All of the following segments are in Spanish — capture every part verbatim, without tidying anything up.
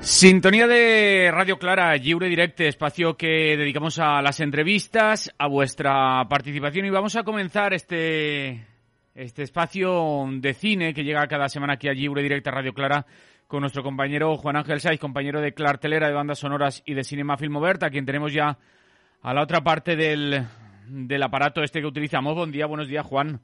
Sintonía de Radio Clara, Lliure Directe, espacio que dedicamos a las entrevistas, a vuestra participación, y vamos a comenzar este este espacio de cine que llega cada semana aquí a Lliure Directe, Radio Clara, con nuestro compañero Juan Ángel Saiz, compañero de Clartelera, de bandas sonoras y de Cinema Filmovert, a quien tenemos ya a la otra parte del, del aparato este que utilizamos. Buen día, buenos días, Juan.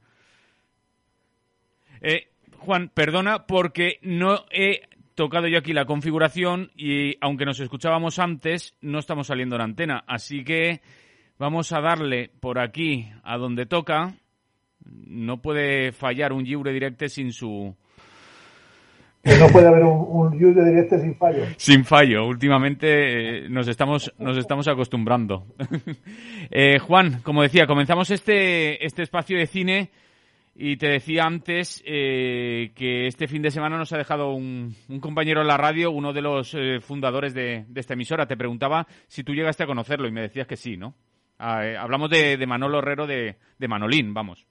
Eh, Juan, perdona porque no he tocado yo aquí la configuración y aunque nos escuchábamos antes, no estamos saliendo en antena. Así que vamos a darle por aquí a donde toca. No puede fallar un Lliure Directe sin su... Que no puede haber un, un Lliure Directe sin fallo. Sin fallo. Últimamente eh, nos estamos nos estamos acostumbrando. eh, Juan, como decía, comenzamos este este espacio de cine. Y te decía antes eh, que este fin de semana nos ha dejado un, un compañero en la radio, uno de los eh, fundadores de, de esta emisora. Te preguntaba si tú llegaste a conocerlo y me decías que sí, ¿no? Ah, eh, hablamos de, de Manolo Herrero de, de Manolín, vamos.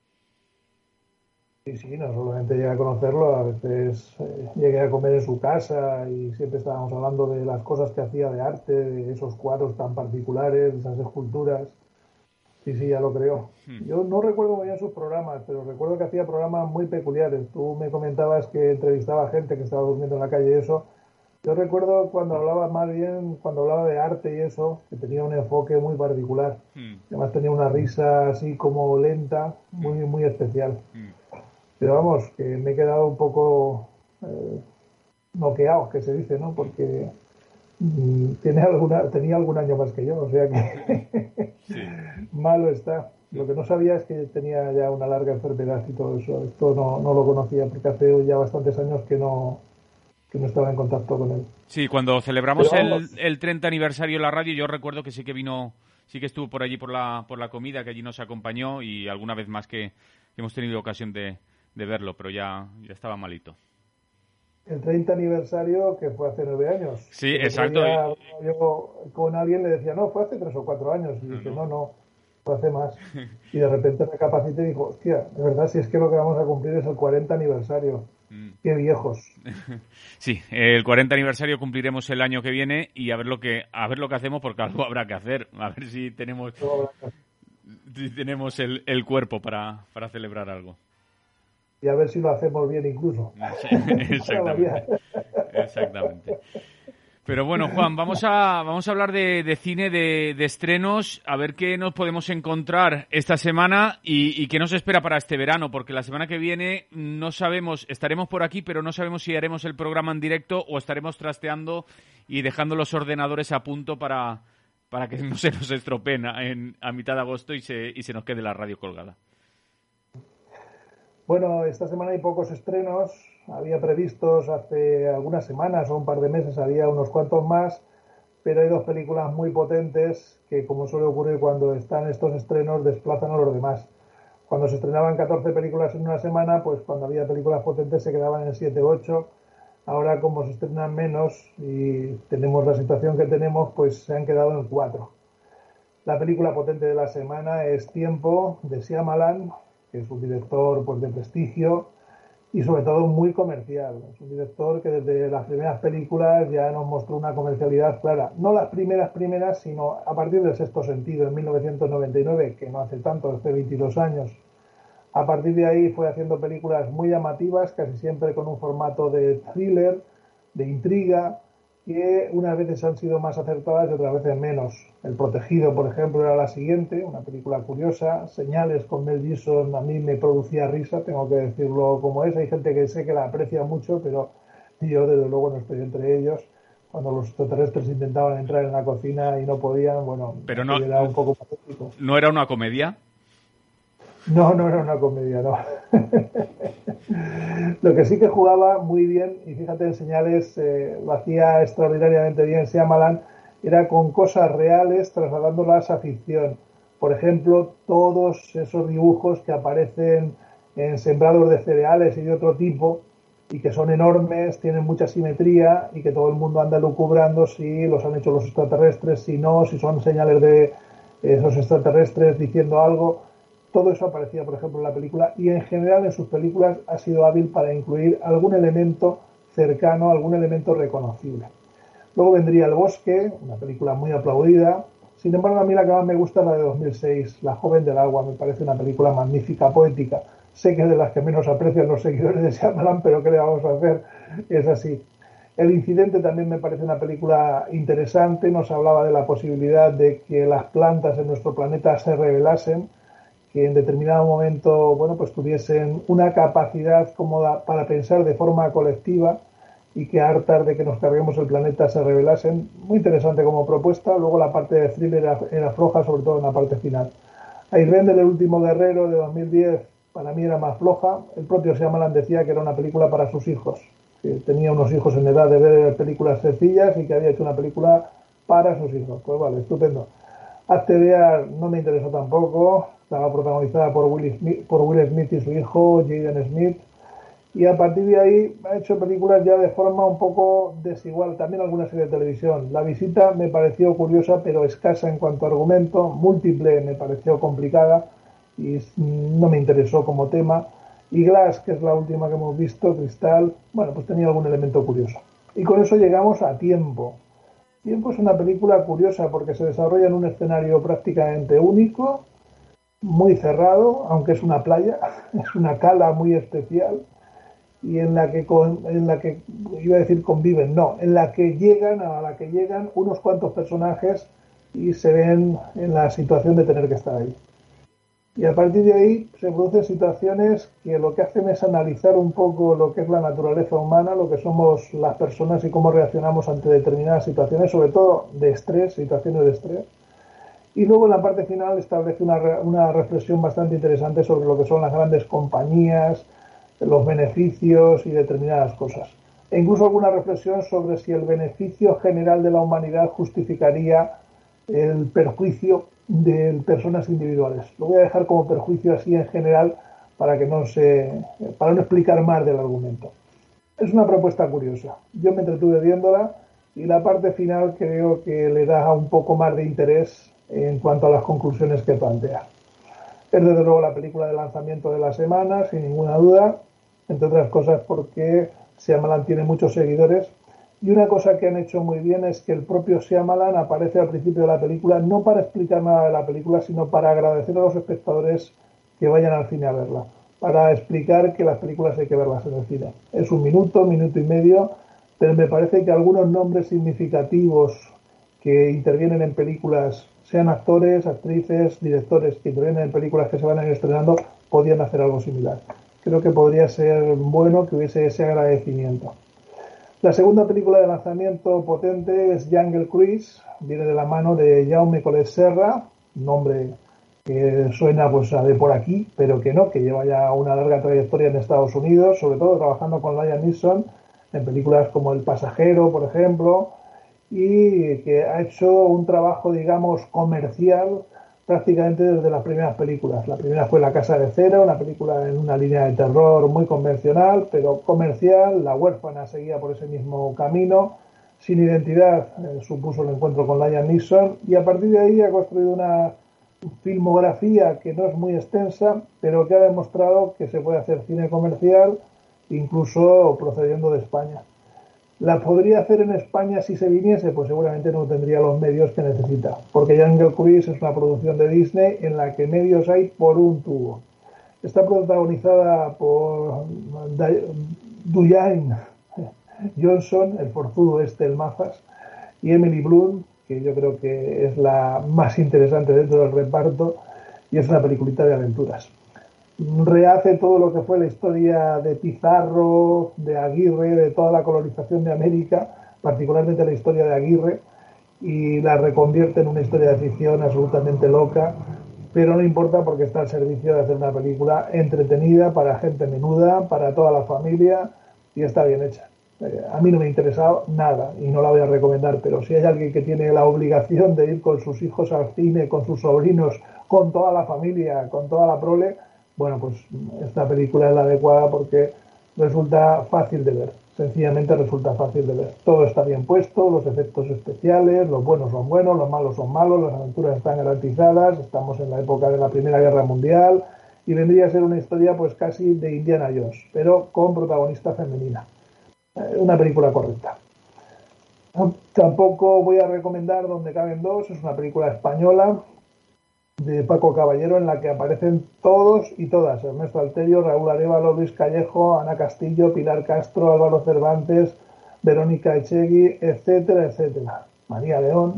Sí, sí, no solamente llegué a conocerlo, a veces eh, llegué a comer en su casa y siempre estábamos hablando de las cosas que hacía de arte, de esos cuadros tan particulares, de esas esculturas. Sí, sí, ya lo creo. Yo no recuerdo muy bien sus programas, pero recuerdo que hacía programas muy peculiares. Tú me comentabas que entrevistaba a gente que estaba durmiendo en la calle y eso. Yo recuerdo cuando hablaba más bien, cuando hablaba de arte y eso, que tenía un enfoque muy particular. Además tenía una risa así como lenta, muy, muy especial. Pero vamos, que me he quedado un poco eh, noqueado, que se dice, ¿no? Porque Tiene alguna, tenía algún año más que yo, o sea que sí. Malo está. Lo que no sabía es que tenía ya una larga enfermedad y todo eso. Esto no, no lo conocía porque hace ya bastantes años que no, que no estaba en contacto con él. Sí, cuando celebramos el, el treinta aniversario de la radio, yo recuerdo que sí que vino, sí que estuvo por allí por la, por la comida, que allí nos acompañó, y alguna vez más que hemos tenido ocasión de, de verlo, pero ya, ya estaba malito. El treinta aniversario, que fue hace nueve años. Sí, exacto. Día, yo con alguien le decía, no, fue hace tres o cuatro años. Y no, dije, no, no, fue hace más. Y de repente me capacité y dijo, hostia, de verdad, si es que lo que vamos a cumplir es el cuarenta aniversario. Mm. Qué viejos. Sí, el cuarenta aniversario cumpliremos el año que viene y a ver lo que a ver lo que hacemos, porque algo habrá que hacer. A ver si tenemos, si tenemos el, el cuerpo para, para celebrar algo. Y a ver si lo hacemos bien incluso. Sí, exactamente. Exactamente. Pero bueno, Juan, vamos a vamos a hablar de, de cine, de, de estrenos, a ver qué nos podemos encontrar esta semana y, y qué nos espera para este verano, porque la semana que viene no sabemos, estaremos por aquí, pero no sabemos si haremos el programa en directo o estaremos trasteando y dejando los ordenadores a punto para, para que no se nos estropeen en, a mitad de agosto y se, y se nos quede la radio colgada. Bueno, esta semana hay pocos estrenos. Había previstos hace algunas semanas o un par de meses, había unos cuantos más, pero hay dos películas muy potentes que, como suele ocurrir cuando están estos estrenos, desplazan a los demás. Cuando se estrenaban catorce películas en una semana, pues cuando había películas potentes se quedaban en siete u ocho. Ahora, como se estrenan menos y tenemos la situación que tenemos, pues se han quedado en cuatro. La película potente de la semana es Tiempo, de Shyamalan, que es un director pues de prestigio y sobre todo muy comercial. Es un director que desde las primeras películas ya nos mostró una comercialidad clara. No las primeras primeras, sino a partir del Sexto Sentido, en mil novecientos noventa y nueve, que no hace tanto, hace veintidós años. A partir de ahí fue haciendo películas muy llamativas, casi siempre con un formato de thriller, de intriga, que unas veces han sido más acertadas y otras veces menos. El Protegido, por ejemplo, era la siguiente, una película curiosa. Señales con Mel Gibson a mí me producía risa, tengo que decirlo como es. Hay gente que sé que la aprecia mucho, pero yo desde luego no estoy entre ellos. Cuando los extraterrestres intentaban entrar en la cocina y no podían, bueno, pero no, era un poco patético. ¿No era una comedia? No, no era una comedia, no. Lo que sí que jugaba muy bien, y fíjate en Señales, eh, lo hacía extraordinariamente bien Shyamalan, era con cosas reales trasladándolas a ficción. Por ejemplo, todos esos dibujos que aparecen en sembrados de cereales y de otro tipo, y que son enormes, tienen mucha simetría, y que todo el mundo anda lucubrando si los han hecho los extraterrestres, si no, si son señales de esos extraterrestres diciendo algo. Todo eso aparecía, por ejemplo, en la película, y en general en sus películas ha sido hábil para incluir algún elemento cercano, algún elemento reconocible. Luego vendría El bosque, una película muy aplaudida. Sin embargo, a mí la que más me gusta es la de dos mil seis, La joven del agua. Me parece una película magnífica, poética. Sé que es de las que menos aprecian los seguidores de Shyamalan, pero ¿qué le vamos a hacer? Es así. El incidente también me parece una película interesante. Nos hablaba de la posibilidad de que las plantas en nuestro planeta se rebelasen, que en determinado momento, bueno, pues tuviesen una capacidad cómoda para pensar de forma colectiva y que hartas de que nos carguemos el planeta se rebelasen. Muy interesante como propuesta. Luego la parte de thriller era, era floja, sobre todo en la parte final. Airbender, el último guerrero, de dos mil diez, para mí era más floja. El propio Shyamalan decía que era una película para sus hijos, que tenía unos hijos en edad de ver películas sencillas y que había hecho una película para sus hijos. Pues vale, estupendo. Actevear no me interesó tampoco. Estaba protagonizada por Will Smith, por Will Smith y su hijo, Jaden Smith. Y a partir de ahí ha hecho películas ya de forma un poco desigual, también alguna serie de televisión. La visita me pareció curiosa, pero escasa en cuanto a argumento. Múltiple me pareció complicada y no me interesó como tema. Y Glass, que es la última que hemos visto, Cristal, bueno, pues tenía algún elemento curioso. Y con eso llegamos a Tiempo. Tiempo es una película curiosa porque se desarrolla en un escenario prácticamente único, muy cerrado, aunque es una playa, es una cala muy especial, y en la que con, en la que iba a decir conviven, no, en la que llegan a la que llegan unos cuantos personajes y se ven en la situación de tener que estar ahí. Y a partir de ahí se producen situaciones que lo que hacen es analizar un poco lo que es la naturaleza humana, lo que somos las personas y cómo reaccionamos ante determinadas situaciones, sobre todo de estrés, situaciones de estrés. Y luego en la parte final establece una, una reflexión bastante interesante sobre lo que son las grandes compañías, los beneficios y determinadas cosas. E incluso alguna reflexión sobre si el beneficio general de la humanidad justificaría el perjuicio de personas individuales. Lo voy a dejar como perjuicio así en general para que no se, para no explicar más del argumento. Es una propuesta curiosa. Yo me entretuve viéndola y la parte final creo que le da un poco más de interés en cuanto a las conclusiones que plantea. Es desde luego la película de lanzamiento de la semana, sin ninguna duda, entre otras cosas porque Shyamalan tiene muchos seguidores. Y una cosa que han hecho muy bien es que el propio Shyamalan aparece al principio de la película, no para explicar nada de la película, sino para agradecer a los espectadores que vayan al cine a verla, para explicar que las películas hay que verlas en el cine. Es un minuto, minuto y medio, pero me parece que algunos nombres significativos que intervienen en películas, sean actores, actrices, directores que intervienen en películas que se van a ir estrenando, podían hacer algo similar. Creo que podría ser bueno que hubiese ese agradecimiento. La segunda película de lanzamiento potente es Jungle Cruise, viene de la mano de Jaume Collet Serra, nombre que suena pues a de por aquí, pero que no, que lleva ya una larga trayectoria en Estados Unidos, sobre todo trabajando con Liam Neeson en películas como El pasajero, por ejemplo, y que ha hecho un trabajo, digamos, comercial prácticamente desde las primeras películas. La primera fue La casa de cera, una película en una línea de terror muy convencional, pero comercial. La huérfana seguía por ese mismo camino. Sin identidad eh, supuso el encuentro con Liam Neeson y a partir de ahí ha construido una filmografía que no es muy extensa, pero que ha demostrado que se puede hacer cine comercial, incluso procediendo de España. ¿La podría hacer en España si se viniese? Pues seguramente no tendría los medios que necesita, porque Jungle Cruise es una producción de Disney en la que medios hay por un tubo. Está protagonizada por Dwayne Johnson, el forzudo este, el Mazas, y Emily Blunt, que yo creo que es la más interesante dentro del reparto, y es una peliculita de aventuras. Rehace todo lo que fue la historia de Pizarro, de Aguirre, de toda la colonización de América, particularmente la historia de Aguirre, y la reconvierte en una historia de ficción absolutamente loca, pero no importa porque está al servicio de hacer una película entretenida para gente menuda, para toda la familia, y está bien hecha. Eh, a mí no me ha interesado nada y no la voy a recomendar, pero si hay alguien que tiene la obligación de ir con sus hijos al cine, con sus sobrinos, con toda la familia, con toda la prole, bueno, pues esta película es la adecuada porque resulta fácil de ver, sencillamente resulta fácil de ver. Todo está bien puesto, los efectos especiales, los buenos son buenos, los malos son malos, las aventuras están garantizadas, estamos en la época de la Primera Guerra Mundial y vendría a ser una historia pues casi de Indiana Jones, pero con protagonista femenina. Una película correcta. Tampoco voy a recomendar Donde caben dos, es una película española de Paco Caballero en la que aparecen todos y todas: Ernesto Alterio, Raúl Arévalo, Luis Callejo, Ana Castillo, Pilar Castro, Álvaro Cervantes, Verónica Echegui, etcétera, etcétera. María León.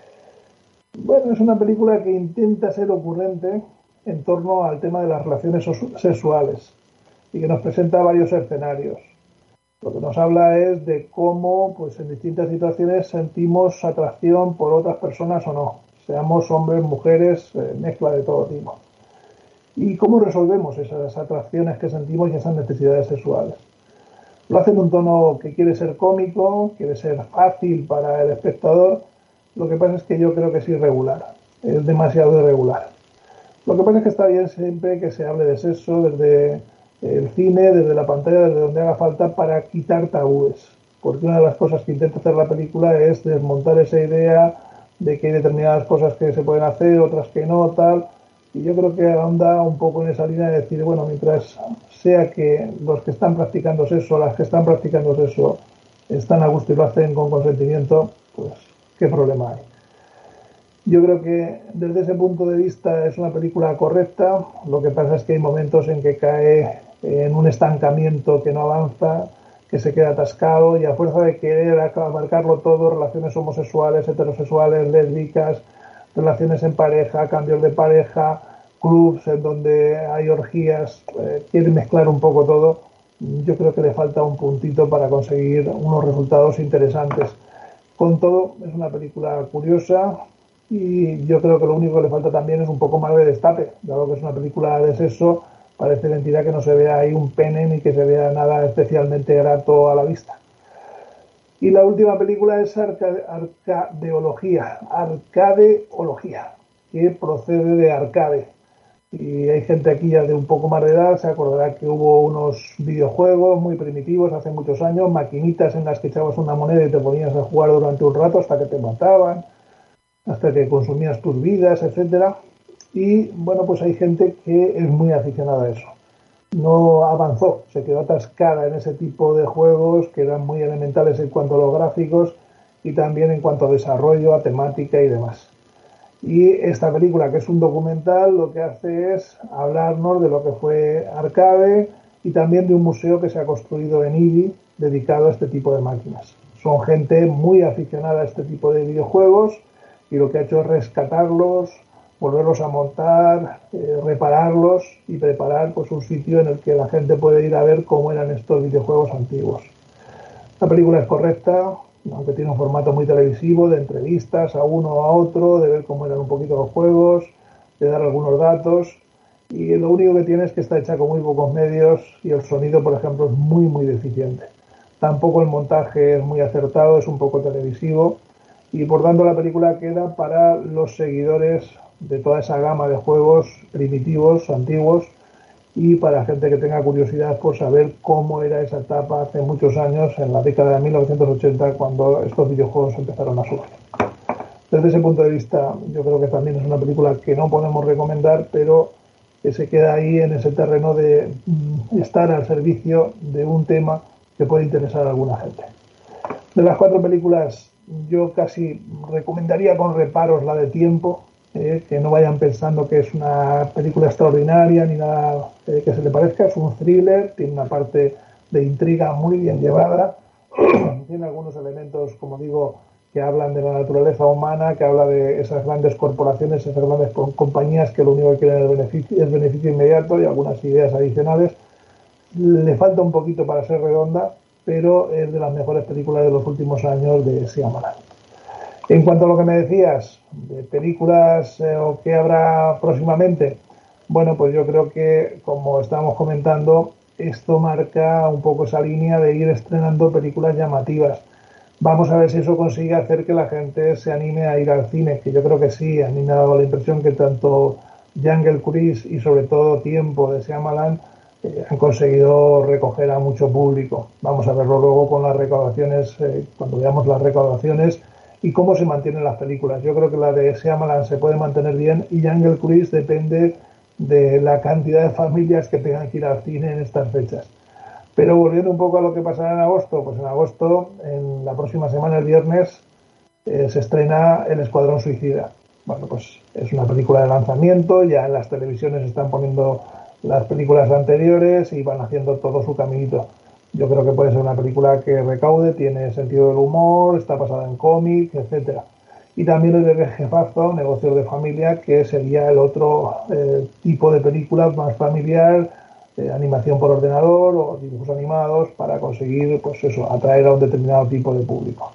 Bueno, es una película que intenta ser ocurrente en torno al tema de las relaciones sexuales y que nos presenta varios escenarios. Lo que nos habla es de cómo, pues, en distintas situaciones sentimos atracción por otras personas o no, seamos hombres, mujeres, eh, mezcla de todo tipo. Y cómo resolvemos esas atracciones que sentimos y esas necesidades sexuales. Lo hace en un tono que quiere ser cómico, quiere ser fácil para el espectador. Lo que pasa es que yo creo que es irregular, es demasiado irregular. Lo que pasa es que está bien siempre que se hable de sexo desde el cine, desde la pantalla, desde donde haga falta, para quitar tabúes. Porque una de las cosas que intenta hacer la película es desmontar esa idea de que hay determinadas cosas que se pueden hacer, otras que no, tal. Y yo creo que anda un poco en esa línea de decir, bueno, mientras sea que los que están practicando sexo, las que están practicando sexo, están a gusto y lo hacen con consentimiento, pues ¿qué problema hay? Yo creo que desde ese punto de vista es una película correcta. Lo que pasa es que hay momentos en que cae en un estancamiento, que no avanza, que se queda atascado, y a fuerza de querer abarcarlo todo, relaciones homosexuales, heterosexuales, lésbicas, relaciones en pareja, cambios de pareja, clubs en donde hay orgías, eh, quiere mezclar un poco todo. Yo creo que le falta un puntito para conseguir unos resultados interesantes. Con todo, es una película curiosa y yo creo que lo único que le falta también es un poco más de destape. Dado que es una película de sexo, parece mentira que no se vea ahí un pene ni que se vea nada especialmente grato a la vista. Y la última película es Arca- Arcadeología, Arcadeología, que procede de arcade. Y hay gente aquí ya de un poco más de edad, se acordará que hubo unos videojuegos muy primitivos hace muchos años, maquinitas en las que echabas una moneda y te ponías a jugar durante un rato hasta que te mataban, hasta que consumías tus vidas, etcétera. Y bueno, pues hay gente que es muy aficionada a eso. No avanzó, se quedó atascada en ese tipo de juegos que eran muy elementales en cuanto a los gráficos y también en cuanto a desarrollo, a temática y demás. Y esta película, que es un documental, lo que hace es hablarnos de lo que fue Arcade y también de un museo que se ha construido en Ibi dedicado a este tipo de máquinas. Son gente muy aficionada a este tipo de videojuegos y lo que ha hecho es rescatarlos, volverlos a montar, eh, repararlos y preparar, pues, un sitio en el que la gente puede ir a ver cómo eran estos videojuegos antiguos. La película es correcta, aunque tiene un formato muy televisivo, de entrevistas a uno o a otro, de ver cómo eran un poquito los juegos, de dar algunos datos, y lo único que tiene es que está hecha con muy pocos medios y el sonido, por ejemplo, es muy muy deficiente. Tampoco el montaje es muy acertado, es un poco televisivo, y por tanto la película queda para los seguidores de toda esa gama de juegos primitivos, antiguos, y para gente que tenga curiosidad por saber cómo era esa etapa hace muchos años, en la década de mil novecientos ochenta, cuando estos videojuegos empezaron a surgir. Desde ese punto de vista, yo creo que también es una película que no podemos recomendar, pero que se queda ahí en ese terreno de mm, estar al servicio de un tema que puede interesar a alguna gente. De las cuatro películas, yo casi recomendaría con reparos la de Tiempo, eh, que no vayan pensando que es una película extraordinaria ni nada eh, que se le parezca. Es un thriller, tiene una parte de intriga muy bien llevada, tiene algunos elementos, como digo, que hablan de la naturaleza humana, que habla de esas grandes corporaciones, esas grandes compañías que lo único que quieren es beneficio, es beneficio inmediato, y algunas ideas adicionales. Le falta un poquito para ser redonda, pero es de las mejores películas de los últimos años de Shyamalan. En cuanto a lo que me decías de películas eh, o qué habrá próximamente, bueno, pues yo creo que, como estábamos comentando, esto marca un poco esa línea de ir estrenando películas llamativas. Vamos a ver si eso consigue hacer que la gente se anime a ir al cine, que yo creo que sí. A mí me ha dado la impresión que tanto Jungle Cruise y sobre todo Tiempo de Shyamalan eh, han conseguido recoger a mucho público. Vamos a verlo luego con las recaudaciones, eh, cuando veamos las recaudaciones y cómo se mantienen las películas. Yo creo que la de Shyamalan se puede mantener bien y Jungle Cruise depende de la cantidad de familias que tengan que ir al cine en estas fechas. Pero volviendo un poco a lo que pasará en agosto, pues en agosto, en la próxima semana, el viernes, eh, se estrena El Escuadrón Suicida. Bueno, pues es una película de lanzamiento, ya en las televisiones están poniendo las películas anteriores y van haciendo todo su caminito. Yo creo que puede ser una película que recaude, tiene sentido del humor, está basada en cómic, etcétera. Y también el Bebé Jefazo, Negocios de Familia, que sería el otro eh, tipo de película más familiar, eh, animación por ordenador o dibujos animados, para conseguir, pues eso, atraer a un determinado tipo de público.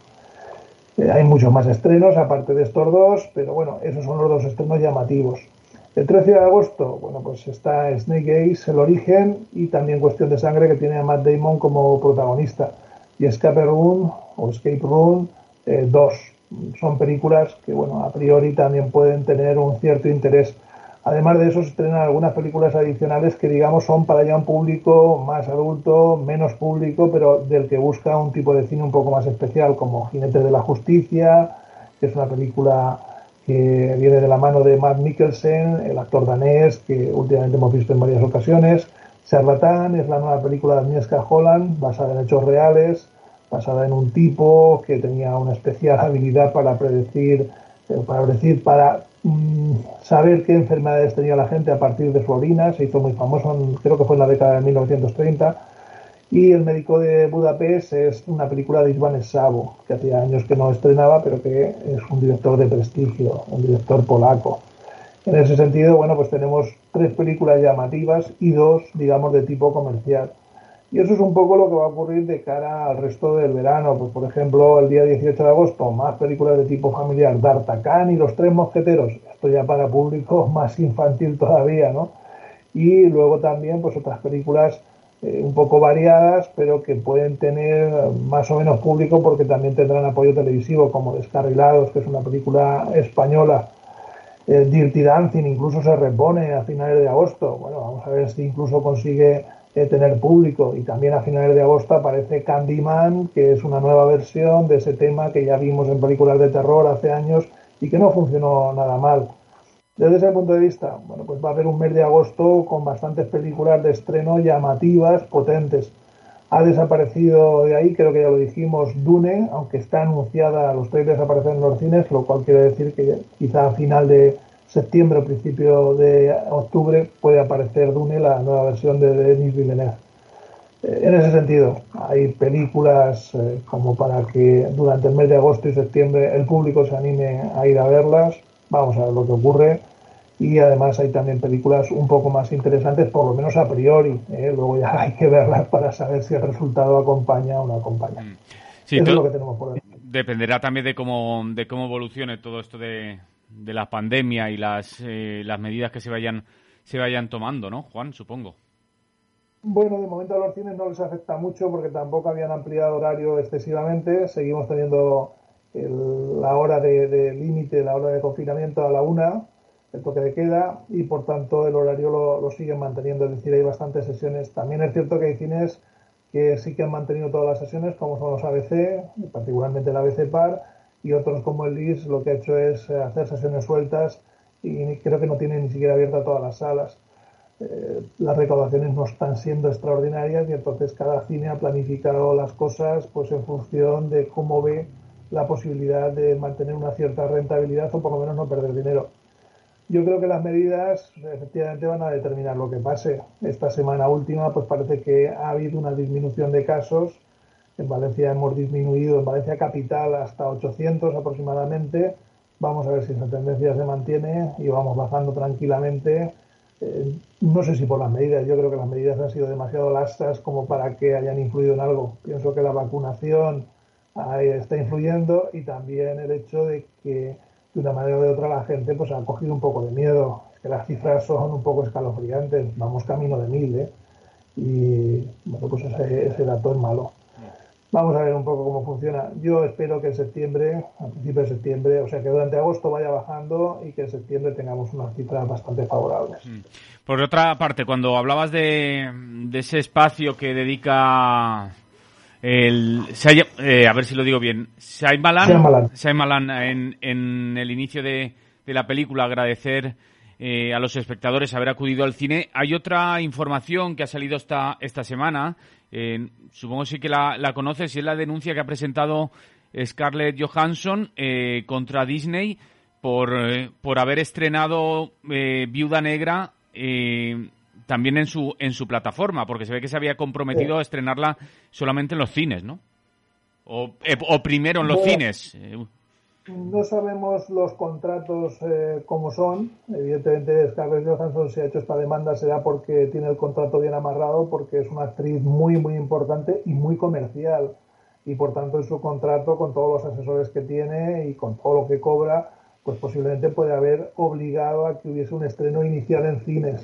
Eh, hay muchos más estrenos aparte de estos dos, pero bueno, esos son los dos estrenos llamativos. El trece de agosto, bueno, pues está Snake Eyes, El Origen, y también Cuestión de Sangre, que tiene a Matt Damon como protagonista, y Escape Room o Escape Room eh, dos. Son películas que, bueno, a priori también pueden tener un cierto interés. Además de eso, se estrenan algunas películas adicionales que, digamos, son para ya un público más adulto, menos público, pero del que busca un tipo de cine un poco más especial, como Jinetes de la Justicia, que es una película que viene de la mano de Matt Mikkelsen, el actor danés, que últimamente hemos visto en varias ocasiones. Charlatán es la nueva película de Agnieszka Holland, basada en hechos reales, basada en un tipo que tenía una especial habilidad para predecir, para predecir, para mmm, saber qué enfermedades tenía la gente a partir de su orina. Se hizo muy famoso, en, creo que fue en la década de mil novecientos treinta. Y El Médico de Budapest es una película de Iván Sabo, que hacía años que no estrenaba, pero que es un director de prestigio, un director polaco. En ese sentido, bueno, pues tenemos tres películas llamativas y dos, digamos, de tipo comercial. Y eso es un poco lo que va a ocurrir de cara al resto del verano. Pues, por ejemplo, el día dieciocho de agosto, más películas de tipo familiar, D'Artagnan y Los Tres Mosqueteros. Esto ya para público más infantil todavía, ¿no? Y luego también, pues otras películas eh, un poco variadas, pero que pueden tener más o menos público porque también tendrán apoyo televisivo, como Descarrilados, que es una película española. Eh, Dirty Dancing incluso se repone a finales de agosto. Bueno, vamos a ver si incluso consigue eh, tener público. Y también a finales de agosto aparece Candyman, que es una nueva versión de ese tema que ya vimos en películas de terror hace años y que no funcionó nada mal. Desde ese punto de vista, bueno, pues va a haber un mes de agosto con bastantes películas de estreno llamativas, potentes. Ha desaparecido de ahí, creo que ya lo dijimos, Dune, aunque está anunciada, los trailers aparecen en los cines, lo cual quiere decir que quizá a final de septiembre o principio de octubre puede aparecer Dune, la nueva versión de Denis Villeneuve. Eh, en ese sentido, hay películas eh, como para que durante el mes de agosto y septiembre el público se anime a ir a verlas. Vamos a ver lo que ocurre. Y además hay también películas un poco más interesantes, por lo menos a priori, ¿eh? Luego ya hay que verlas para saber si el resultado acompaña o no acompaña. Sí, eso es lo que tenemos por ahí. Dependerá también de cómo de cómo evolucione todo esto de, de la pandemia y las eh, las medidas que se vayan se vayan tomando, ¿no, Juan? Supongo. Bueno, de momento a los cines no les afecta mucho porque tampoco habían ampliado horario excesivamente. Seguimos teniendo el, la hora de, de límite, la hora de confinamiento a la una, el toque de queda, y por tanto el horario lo, lo siguen manteniendo, es decir, hay bastantes sesiones. También es cierto que hay cines que sí que han mantenido todas las sesiones, como son los A B C, particularmente el A B C Par, y otros como el L I S lo que ha hecho es hacer sesiones sueltas y creo que no tienen ni siquiera abiertas todas las salas. Eh, las recaudaciones no están siendo extraordinarias y entonces cada cine ha planificado las cosas pues en función de cómo ve la posibilidad de mantener una cierta rentabilidad o por lo menos no perder dinero. Yo creo que las medidas efectivamente van a determinar lo que pase. Esta semana última pues parece que ha habido una disminución de casos. En Valencia hemos disminuido, en Valencia capital, hasta ochocientos aproximadamente. Vamos a ver si esa tendencia se mantiene y vamos bajando tranquilamente. Eh, no sé si por las medidas, yo creo que las medidas han sido demasiado laxas como para que hayan influido en algo. Pienso que la vacunación ahí está influyendo y también el hecho de que de una manera o de otra la gente pues ha cogido un poco de miedo. Es que las cifras son un poco escalofriantes, vamos camino de mil, ¿eh? Y bueno, pues ese, ese dato es malo. Vamos a ver un poco cómo funciona. Yo espero que en septiembre, a principios de septiembre, o sea que durante agosto vaya bajando y que en septiembre tengamos unas cifras bastante favorables. Por otra parte, cuando hablabas de, de ese espacio que dedica el eh, a ver si lo digo bien, Shyamalan, Shyamalan en, en el inicio de, de la película, agradecer eh, a los espectadores haber acudido al cine. Hay otra información que ha salido esta, esta semana Eh, supongo sí que la, la conoces, y es la denuncia que ha presentado Scarlett Johansson eh, contra Disney por, eh, por haber estrenado eh, Viuda Negra eh, también en su en su plataforma, porque se ve que se había comprometido a estrenarla solamente en los cines, ¿no? O, eh, o primero en los Bueno, cines. no sabemos los contratos eh, cómo son. Evidentemente, Scarlett Johansson, si ha hecho esta demanda, será porque tiene el contrato bien amarrado, porque es una actriz muy, muy importante y muy comercial. Y por tanto, en su contrato, con todos los asesores que tiene y con todo lo que cobra, pues posiblemente puede haber obligado a que hubiese un estreno inicial en cines.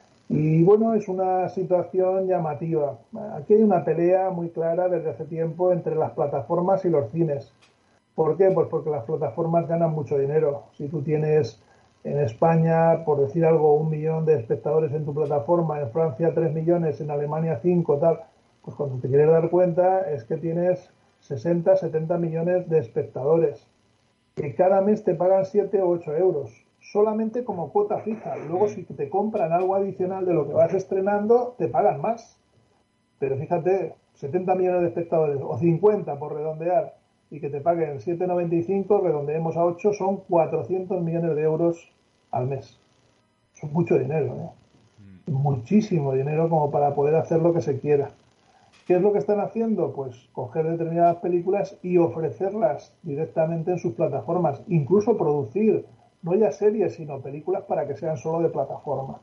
Y bueno, es una situación llamativa. Aquí hay una pelea muy clara desde hace tiempo entre las plataformas y los cines. ¿Por qué? Pues porque las plataformas ganan mucho dinero. Si tú tienes en España, por decir algo, un millón de espectadores en tu plataforma, en Francia tres millones, en Alemania cinco, tal, pues cuando te quieres dar cuenta es que tienes sesenta, setenta millones de espectadores que cada mes te pagan siete o ocho euros, solamente como cuota fija. Luego, si te compran algo adicional de lo que vas estrenando, te pagan más. Pero fíjate, setenta millones de espectadores, o cincuenta por redondear, y que te paguen siete noventa y cinco, redondeemos a ocho, son cuatrocientos millones de euros al mes. Eso es mucho dinero, ¿eh? Muchísimo dinero como para poder hacer lo que se quiera. ¿Qué es lo que están haciendo? Pues coger determinadas películas y ofrecerlas directamente en sus plataformas, incluso producir, no ya series, sino películas para que sean solo de plataforma.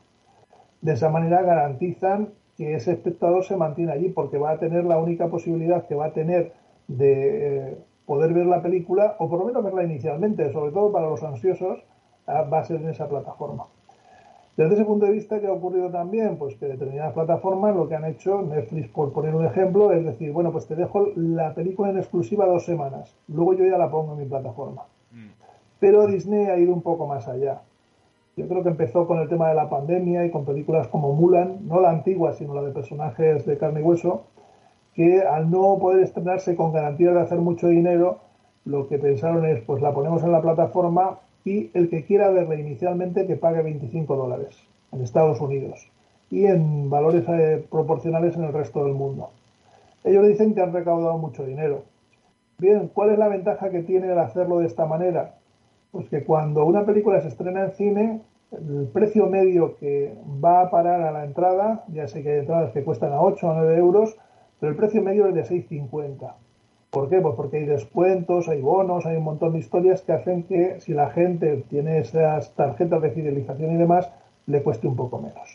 De esa manera garantizan que ese espectador se mantiene allí, porque va a tener la única posibilidad que va a tener de eh, poder ver la película, o por lo menos verla inicialmente, sobre todo para los ansiosos, va a ser en esa plataforma. Desde ese punto de vista, ¿qué ha ocurrido también? Pues que determinadas plataformas lo que han hecho, Netflix por poner un ejemplo, es decir, bueno, pues te dejo la película en exclusiva dos semanas, luego yo ya la pongo en mi plataforma. Mm. Pero Disney ha ido un poco más allá. Yo creo que empezó con el tema de la pandemia y con películas como Mulan, no la antigua, sino la de personajes de carne y hueso, que al no poder estrenarse con garantía de hacer mucho dinero, lo que pensaron es, pues la ponemos en la plataforma y el que quiera verla inicialmente que pague veinticinco dólares en Estados Unidos y en valores eh, proporcionales en el resto del mundo. Ellos dicen que han recaudado mucho dinero. Bien, ¿cuál es la ventaja que tiene el hacerlo de esta manera? Pues que cuando una película se estrena en cine, el precio medio que va a parar a la entrada, ya sé que hay entradas que cuestan a ocho o nueve euros, pero el precio medio es de seis cincuenta. ¿Por qué? Pues porque hay descuentos, hay bonos, hay un montón de historias que hacen que si la gente tiene esas tarjetas de fidelización y demás, le cueste un poco menos.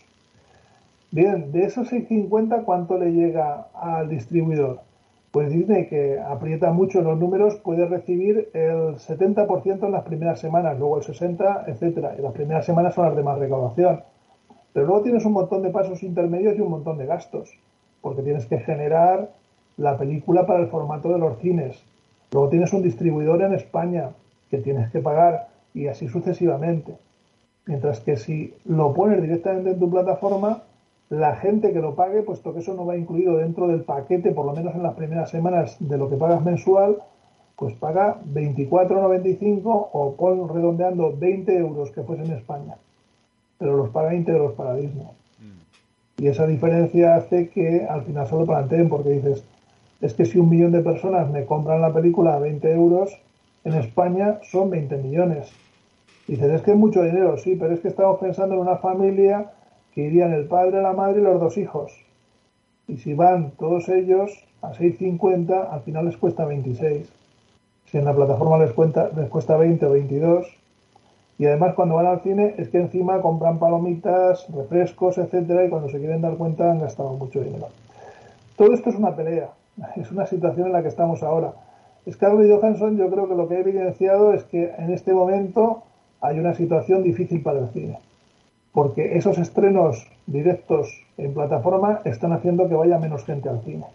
Bien, de esos seis cincuenta, ¿cuánto le llega al distribuidor? Pues Disney, que aprieta mucho los números, puede recibir el setenta por ciento en las primeras semanas, luego el sesenta por ciento, etcétera. Y las primeras semanas son las de más recaudación. Pero luego tienes un montón de pasos intermedios y un montón de gastos, porque tienes que generar la película para el formato de los cines. Luego tienes un distribuidor en España que tienes que pagar y así sucesivamente. Mientras que si lo pones directamente en tu plataforma, la gente que lo pague, puesto que eso no va incluido dentro del paquete, por lo menos en las primeras semanas de lo que pagas mensual, pues paga veinticuatro noventa y cinco o pon redondeando veinte euros que fuese en España. Pero los paga íntegros para Disney. Mm. Y esa diferencia hace que al final se lo planteen, porque dices, es que si un millón de personas me compran la película a veinte euros, en España son veinte millones. Y dices, es que es mucho dinero, sí, pero es que estamos pensando en una familia que irían el padre, la madre y los dos hijos. Y si van todos ellos a seis cincuenta, al final les cuesta veintiséis. Si en la plataforma les, cuenta, les cuesta veinte o veintidós. Y además cuando van al cine es que encima compran palomitas, refrescos, etcétera, y cuando se quieren dar cuenta han gastado mucho dinero. Todo esto es una pelea, es una situación en la que estamos ahora. Scarlett Johansson, yo creo que lo que ha evidenciado es que en este momento hay una situación difícil para el cine, porque esos estrenos directos en plataforma están haciendo que vaya menos gente al cine.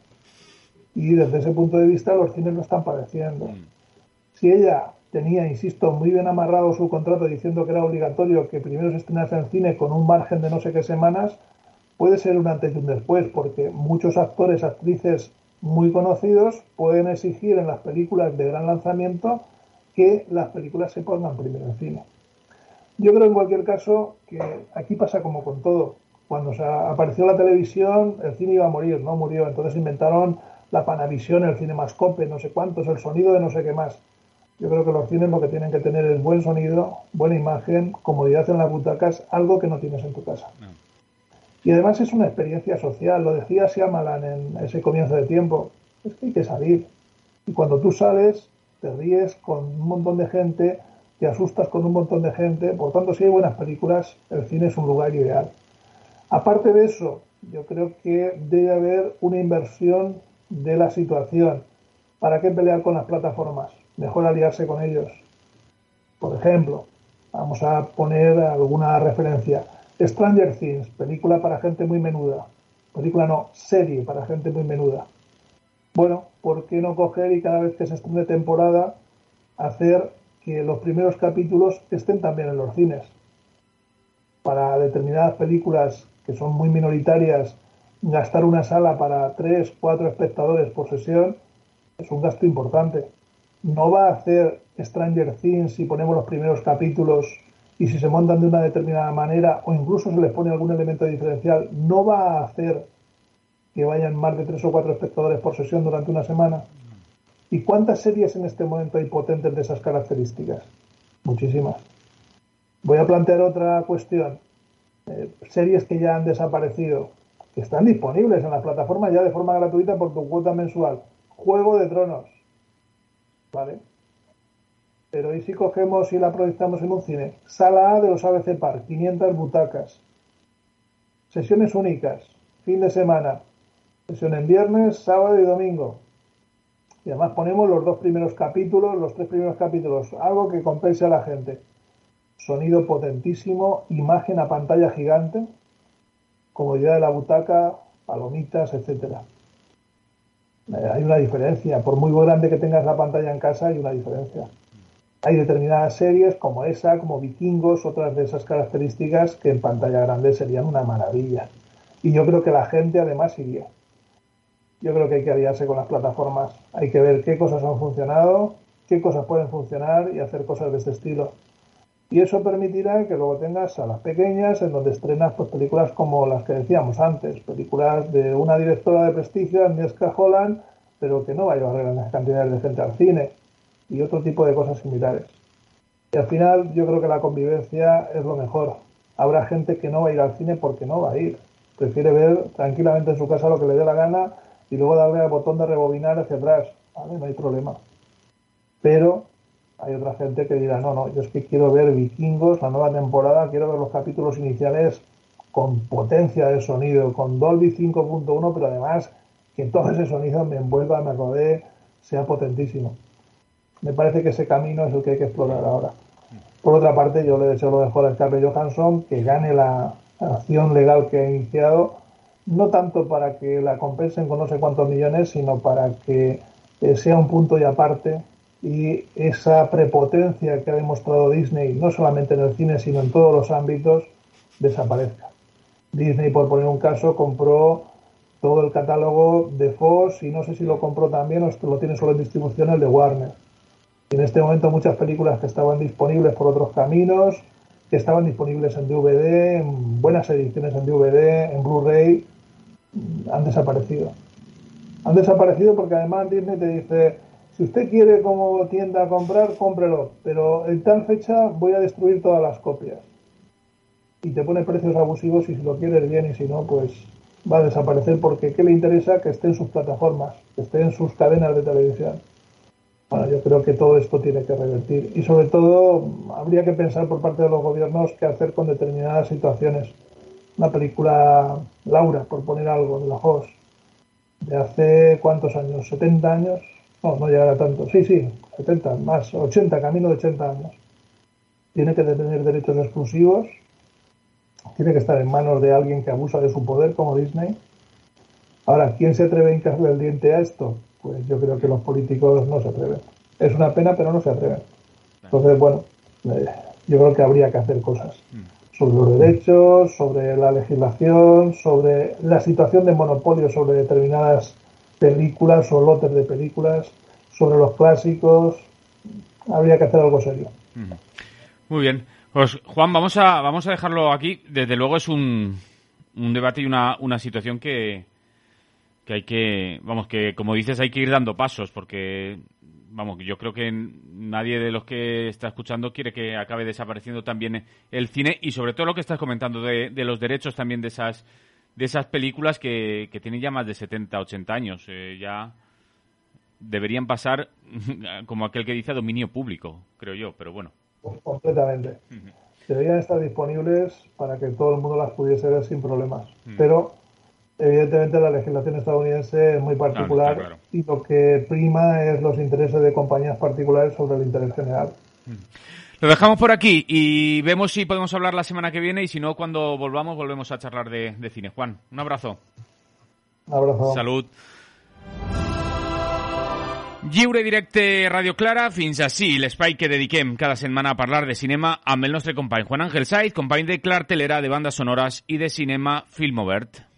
Y desde ese punto de vista los cines lo están padeciendo. Si ella tenía, insisto, muy bien amarrado su contrato diciendo que era obligatorio que primero se estrenase en cine con un margen de no sé qué semanas, puede ser un antes y un después, porque muchos actores, actrices muy conocidos pueden exigir en las películas de gran lanzamiento que las películas se pongan primero en cine. Yo creo en cualquier caso que aquí pasa como con todo. Cuando se apareció la televisión, el cine iba a morir, no murió. Entonces inventaron la Panavisión, el Cinemascope, no sé cuántos, el sonido de no sé qué más. Yo creo que los cines lo que tienen que tener es buen sonido, buena imagen, comodidad en las butacas, algo que no tienes en tu casa. No. Y además es una experiencia social, lo decía Shyamalan en ese comienzo de tiempo, es que hay que salir. Y cuando tú sales, te ríes con un montón de gente, te asustas con un montón de gente, por tanto, si hay buenas películas, el cine es un lugar ideal. Aparte de eso, yo creo que debe haber una inversión de la situación. ¿Para qué pelear con las plataformas? Mejor aliarse con ellos. Por ejemplo, vamos a poner alguna referencia. Stranger Things, película para gente muy menuda. Película no, serie para gente muy menuda. Bueno, ¿por qué no coger y cada vez que se estrene temporada hacer que los primeros capítulos estén también en los cines? Para determinadas películas que son muy minoritarias, gastar una sala para tres, cuatro espectadores por sesión es un gasto importante. No va a hacer Stranger Things si ponemos los primeros capítulos y si se montan de una determinada manera o incluso se les pone algún elemento diferencial, no va a hacer que vayan más de tres o cuatro espectadores por sesión durante una semana. ¿Y cuántas series en este momento hay potentes de esas características? Muchísimas. Voy a plantear otra cuestión. Eh, series que ya han desaparecido, que están disponibles en las plataformas ya de forma gratuita por tu cuota mensual. Juego de Tronos. ¿Vale? Pero ¿y si cogemos y la proyectamos en un cine? Sala A de los A B C Park, quinientas butacas. Sesiones únicas, fin de semana. Sesión en viernes, sábado y domingo. Y además ponemos los dos primeros capítulos, los tres primeros capítulos, algo que compense a la gente. Sonido potentísimo, imagen a pantalla gigante, comodidad de la butaca, palomitas, etcétera. Eh, hay una diferencia. Por muy grande que tengas la pantalla en casa, hay una diferencia. Hay determinadas series como esa, como Vikingos, otras de esas características que en pantalla grande serían una maravilla. Y yo creo que la gente además iría. Yo creo que hay que aliarse con las plataformas. Hay que ver qué cosas han funcionado, qué cosas pueden funcionar y hacer cosas de este estilo. Y eso permitirá que luego tengas salas pequeñas en donde estrenas pues, películas como las que decíamos antes, películas de una directora de prestigio, Agnieszka Holland, pero que no va a llevar grandes cantidades de gente al cine y otro tipo de cosas similares. Y al final yo creo que la convivencia es lo mejor. Habrá gente que no va a ir al cine porque no va a ir. Prefiere ver tranquilamente en su casa lo que le dé la gana y luego darle al botón de rebobinar hacia atrás. Vale, no hay problema. Pero hay otra gente que dirá, no, no, yo es que quiero ver Vikingos, la nueva temporada, quiero ver los capítulos iniciales con potencia de sonido, con Dolby cinco punto uno, pero además que todo ese sonido me envuelva, me rodee, sea potentísimo. Me parece que ese camino es el que hay que explorar ahora. Por otra parte, yo le deseo lo mejor a Scarlett Johansson, que gane la acción legal que ha iniciado, no tanto para que la compensen con no sé cuántos millones, sino para que eh, sea un punto y aparte y esa prepotencia que ha demostrado Disney, no solamente en el cine, sino en todos los ámbitos, desaparezca. Disney, por poner un caso, compró todo el catálogo de Fox y no sé si lo compró también o lo tiene solo en distribución el de Warner. Y en este momento muchas películas que estaban disponibles por otros caminos, que estaban disponibles en D V D, en buenas ediciones en D V D, en Blu-ray, han desaparecido. Han desaparecido porque además Disney te dice, si usted quiere como tienda comprar, cómprelo, pero en tal fecha voy a destruir todas las copias. Y te pone precios abusivos y si lo quieres bien y si no, pues va a desaparecer porque ¿qué le interesa? Que esté en sus plataformas, que esté en sus cadenas de televisión. Bueno, yo creo que todo esto tiene que revertir y sobre todo habría que pensar por parte de los gobiernos qué hacer con determinadas situaciones. Una película Laura, por poner algo, de la Hoss, de hace ¿cuántos años? ¿setenta años? No, no llegará tanto. Sí, sí, setenta, más, ochenta, camino de ochenta años. Tiene que tener derechos exclusivos, tiene que estar en manos de alguien que abusa de su poder como Disney. Ahora, ¿quién se atreve a hincarle el diente a esto? Pues yo creo que los políticos no se atreven. Es una pena, pero no se atreven. Entonces, bueno, eh, yo creo que habría que hacer cosas sobre los derechos, sobre la legislación, sobre la situación de monopolio sobre determinadas películas o lotes de películas, sobre los clásicos. Habría que hacer algo serio. Muy bien. Pues Juan, vamos a vamos a dejarlo aquí. Desde luego es un un debate y una, una situación que, que hay que, vamos, que como dices, hay que ir dando pasos, porque, vamos, yo creo que nadie de los que está escuchando quiere que acabe desapareciendo también el cine, y sobre todo lo que estás comentando de, de los derechos también de esas de esas películas que, que tienen ya más de setenta, ochenta años. Eh, ya deberían pasar, como aquel que dice, a dominio público, creo yo, pero bueno. Completamente. Uh-huh. Deberían estar disponibles para que todo el mundo las pudiese ver sin problemas. Uh-huh. Pero, evidentemente, la legislación estadounidense es muy particular, claro, claro. Y lo que prima es los intereses de compañías particulares sobre el interés general. Uh-huh. Lo dejamos por aquí y vemos si podemos hablar la semana que viene, y si no, cuando volvamos, volvemos a charlar de, de cine. Juan, un abrazo. Un abrazo. Salut. Lliure Directe Radio Clara, fins ací l'espai que dediquem cada setmana a parlar de cinema amb el nostre company Juan Ángel Saiz, company de Clartelera, de bandes sonores i de cinema Film Obert.